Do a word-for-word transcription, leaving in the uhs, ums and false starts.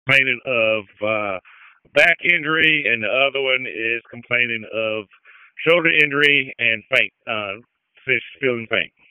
complaining of uh, back injury, and the other one is complaining of shoulder injury and faint, uh, fish feeling faint.